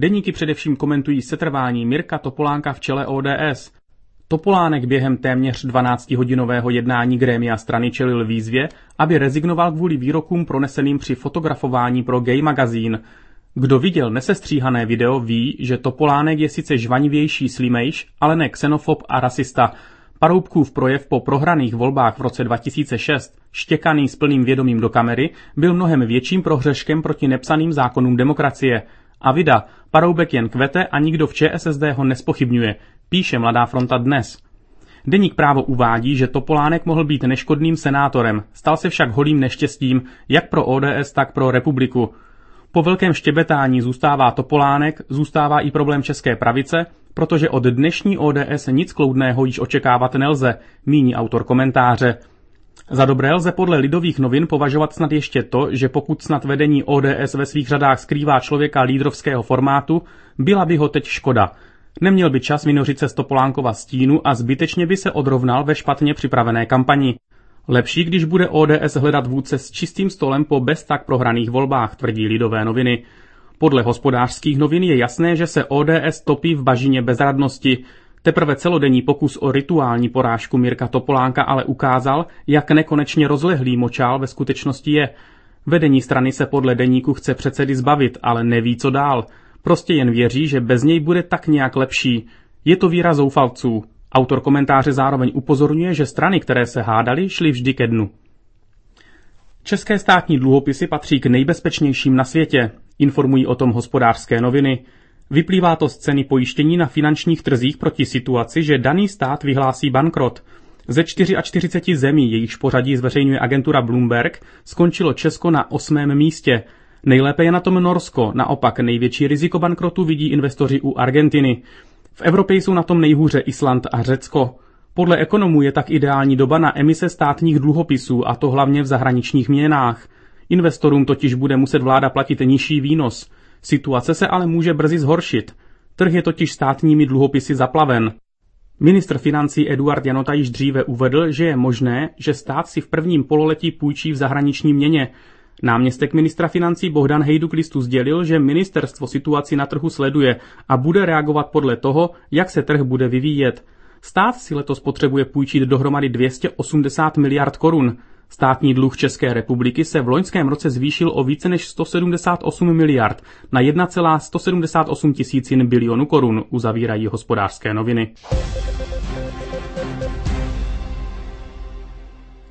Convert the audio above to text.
Deníky především komentují setrvání Mirka Topolánka v čele ODS. Topolánek během téměř 12hodinového jednání grémia strany čelil výzvě, aby rezignoval kvůli výrokům proneseným při fotografování pro Gay magazín. Kdo viděl nesestříhané video, ví, že Topolánek je sice žvanivější slimejš, ale ne xenofob a rasista. Paroubkův projev po prohraných volbách v roce 2006, štěkaný s plným vědomím do kamery, byl mnohem větším prohřeškem proti nepsaným zákonům demokracie. A vida, Paroubek jen kvete a nikdo v ČSSD ho nespochybňuje, píše Mladá fronta dnes. Deník Právo uvádí, že Topolánek mohl být neškodným senátorem, stal se však holým neštěstím, jak pro ODS, tak pro republiku. Po velkém štěbetání zůstává Topolánek, zůstává i problém české pravice, protože od dnešní ODS nic kloudného již očekávat nelze, míní autor komentáře. Za dobré lze podle Lidových novin považovat snad ještě to, že pokud snad vedení ODS ve svých řadách skrývá člověka lídrovského formátu, byla by ho teď škoda. Neměl by čas vynořit se z Topolánkova stínu a zbytečně by se odrovnal ve špatně připravené kampani. Lepší, když bude ODS hledat vůdce s čistým stolem po bez tak prohraných volbách, tvrdí Lidové noviny. Podle Hospodářských novin je jasné, že se ODS topí v bažině bezradnosti. Teprve celodenní pokus o rituální porážku Mirka Topolánka ale ukázal, jak nekonečně rozlehlý močál ve skutečnosti je. Vedení strany se podle deníku chce předsedy zbavit, ale neví, co dál. Prostě jen věří, že bez něj bude tak nějak lepší. Je to víra zoufalců. Autor komentáře zároveň upozorňuje, že strany, které se hádaly, šly vždy ke dnu. České státní dluhopisy patří k nejbezpečnějším na světě, informují o tom Hospodářské noviny. Vyplývá to z ceny pojištění na finančních trzích proti situaci, že daný stát vyhlásí bankrot. Ze 44 zemí, jejichž pořadí zveřejňuje agentura Bloomberg, skončilo Česko na 8. místě. Nejlépe je na tom Norsko, naopak největší riziko bankrotu vidí investoři u Argentiny. V Evropě jsou na tom nejhůře Island a Řecko. Podle ekonomů je tak ideální doba na emise státních dluhopisů, a to hlavně v zahraničních měnách. Investorům totiž bude muset vláda platit nižší výnos. Situace se ale může brzy zhoršit. Trh je totiž státními dluhopisy zaplaven. Ministr financí Eduard Janota již dříve uvedl, že je možné, že stát si v prvním pololetí půjčí v zahraniční měně. Náměstek ministra financí Bohdan Hejduk listu sdělil, že ministerstvo situaci na trhu sleduje a bude reagovat podle toho, jak se trh bude vyvíjet. Stát si letos potřebuje půjčit dohromady 280 miliard korun. Státní dluh České republiky se v loňském roce zvýšil o více než 178 miliard na 1,178 bilionu korun, uzavírají Hospodářské noviny.